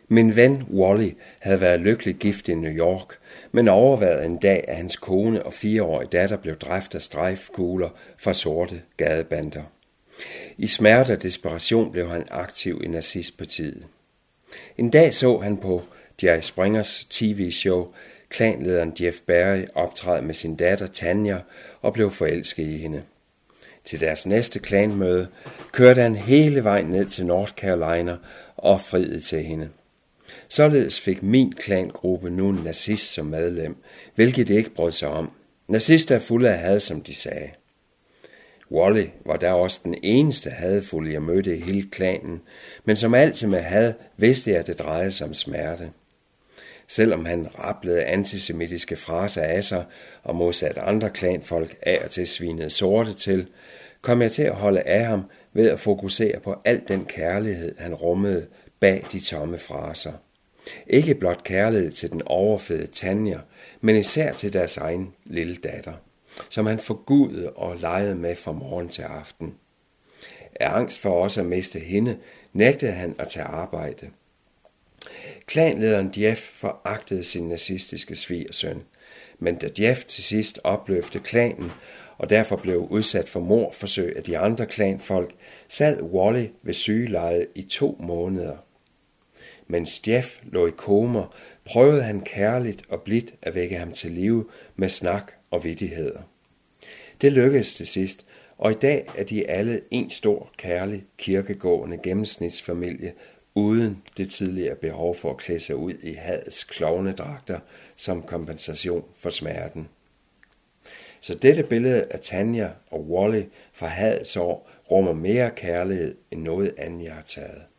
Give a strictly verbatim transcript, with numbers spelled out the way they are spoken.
Min ven Wally havde været lykkelig gift i New York, men overværet en dag, at hans kone og fireårige datter blev dræbt af strejfkugler fra sorte gadebander. I smerte og desperation blev han aktiv i nazistpartiet. En dag så han på Jerry Springers T V-show klanlederen Jeff Barry optræde med sin datter Tanya og blev forelsket i hende. Til deres næste klanmøde kørte han hele vejen ned til North Carolina og friede til hende. Således fik min klangruppe nu en nazist som medlem, hvilket de ikke brød sig om. Nazister er fulde af had, som de sagde. Wally var der også den eneste hadfulde, jeg mødte i hele klanen, men som altid med had vidste jeg, at det drejede sig om smerte. Selvom han rablede antisemitiske fraser af sig og modsat andre klanfolk af og til svinede sorte til, kom jeg til at holde af ham ved at fokusere på al den kærlighed, han rummede bag de tomme fraser. Ikke blot kærlighed til den overfede Tanya, men især til deres egen lille datter, som han forgudede og legede med fra morgen til aften. Af angst for også at miste hende, nægtede han at tage arbejde. Klanlederen Jeff foragtede sin nazistiske svigersøn, men da Jeff til sidst opløfte klanen og derfor blev udsat for mordforsøg af de andre klanfolk, sad Wally ved sygelejet i to måneder. Mens Jeff lå i koma, prøvede han kærligt og blidt at vække ham til live med snak og vittigheder. Det lykkedes til sidst, og i dag er de alle en stor, kærlig, kirkegående gennemsnitsfamilie, uden det tidligere behov for at klæde sig ud i hadets klovnedragter som kompensation for smerten. Så dette billede af Tanya og Wally fra hadets år rummer mere kærlighed end noget andet, jeg har taget.